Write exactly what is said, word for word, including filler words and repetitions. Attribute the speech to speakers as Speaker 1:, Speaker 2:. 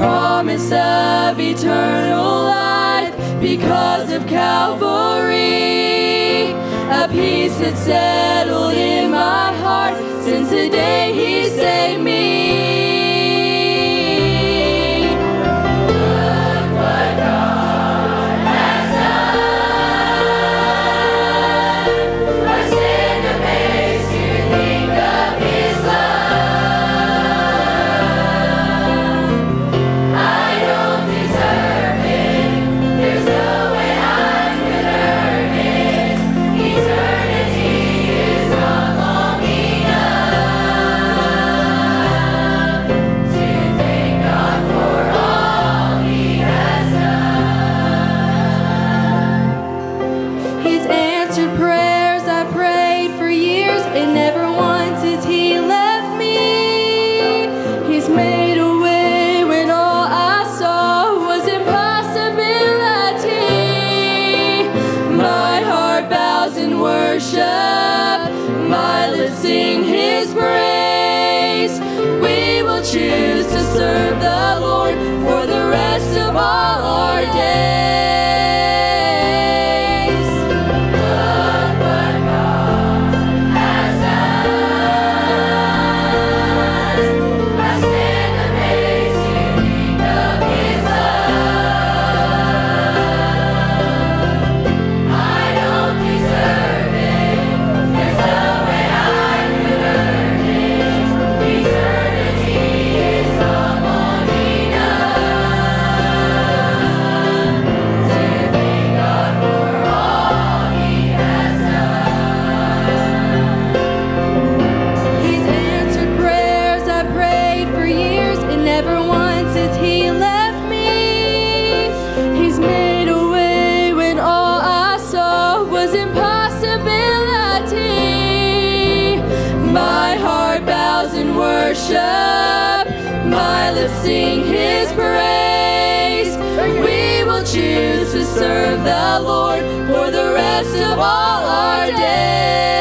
Speaker 1: promise of eternal life because of Calvary. A peace that's settled in my heart since the day He saved me. Choose to serve the Lord for the rest of all our days. Look what God has done. I stand amazed to think of His love. I don't deserve it. There's no way I could earn it. Eternity. My lips sing His praise. We will choose to serve the Lord for the rest of all our days.